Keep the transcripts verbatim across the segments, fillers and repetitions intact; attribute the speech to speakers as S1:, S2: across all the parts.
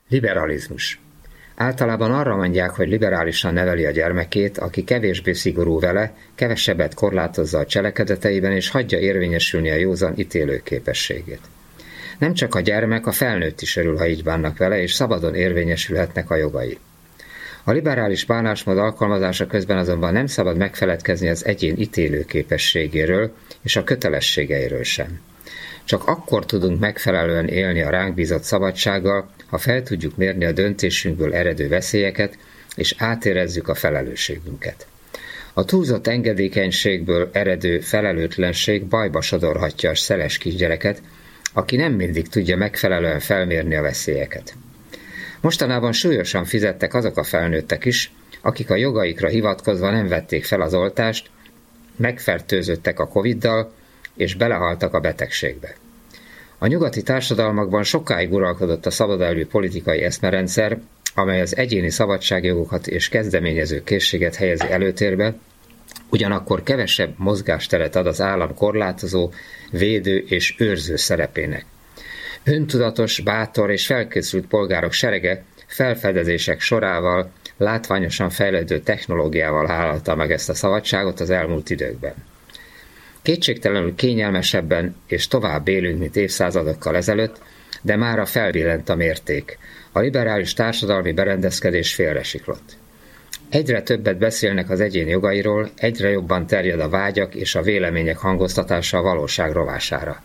S1: Liberalizmus. Általában arra mondják, hogy liberálisan neveli a gyermekét, aki kevésbé szigorú vele, kevesebbet korlátozza a cselekedeteiben és hagyja érvényesülni a józan ítélőképességét. Nem csak a gyermek, a felnőtt is örül, ha így bánnak vele, és szabadon érvényesülhetnek a jogai. A liberális bánásmód alkalmazása közben azonban nem szabad megfeledkezni az egyén ítélőképességéről és a kötelességeiről sem. Csak akkor tudunk megfelelően élni a ránk bízott szabadsággal, ha fel tudjuk mérni a döntésünkből eredő veszélyeket, és átérezzük a felelősségünket. A túlzott engedékenységből eredő felelőtlenség bajba sodorhatja a szeles kisgyereket, aki nem mindig tudja megfelelően felmérni a veszélyeket. Mostanában súlyosan fizettek azok a felnőttek is, akik a jogaikra hivatkozva nem vették fel az oltást, megfertőzöttek a Coviddal, és belehaltak a betegségbe. A nyugati társadalmakban sokáig uralkodott a szabadelvű politikai eszmerendszer, amely az egyéni szabadságjogokat és kezdeményező készséget helyezi előtérbe, ugyanakkor kevesebb mozgásteret ad az állam korlátozó, védő és őrző szerepének. Öntudatos, bátor és felkészült polgárok serege felfedezések sorával, látványosan fejlődő technológiával hálálta meg ezt a szabadságot az elmúlt időkben. Kétségtelenül kényelmesebben és tovább élünk, mint évszázadokkal ezelőtt, de mára felbillent a mérték. A liberális társadalmi berendezkedés félresiklott. Egyre többet beszélnek az egyén jogairól, egyre jobban terjed a vágyak és a vélemények hangoztatása a valóság rovására.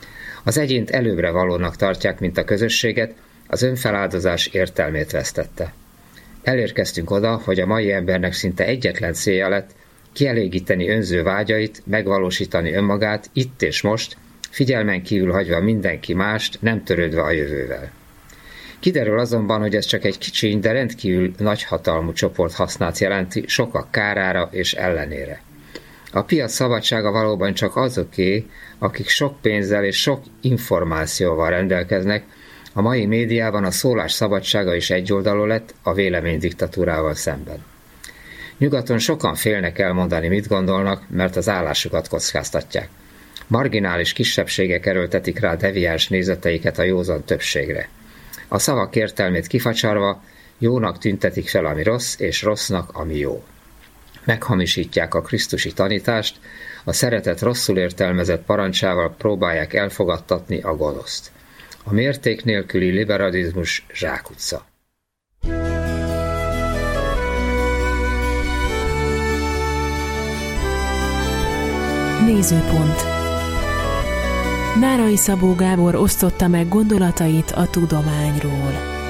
S1: Az egyént előbbre valónak tartják, mint a közösséget, az önfeláldozás értelmét vesztette. Elérkeztünk oda, hogy a mai embernek szinte egyetlen célja lett kielégíteni önző vágyait, megvalósítani önmagát itt és most, figyelmen kívül hagyva mindenki mást, nem törődve a jövővel. Kiderül azonban, hogy ez csak egy kicsiny, de rendkívül nagyhatalmú csoport hasznát jelenti sokak kárára és ellenére. A piac szabadsága valóban csak azoké, akik sok pénzzel és sok információval rendelkeznek, a mai médiában a szólás szabadsága is egyoldalú lett a vélemény diktatúrával szemben. Nyugaton sokan félnek elmondani, mit gondolnak, mert az állásukat kockáztatják. Marginális kisebbségek erőltetik rá deviáns nézeteiket a józan többségre. A szavak értelmét kifacsarva jónak tüntetik fel, ami rossz, és rossznak, ami jó. Meghamisítják a krisztusi tanítást, a szeretet rosszul értelmezett parancsával próbálják elfogadtatni a gonoszt. A mérték nélküli liberalizmus zsákutca.
S2: Nézőpont. Nárai Szabó Gábor osztotta meg gondolatait a tudományról.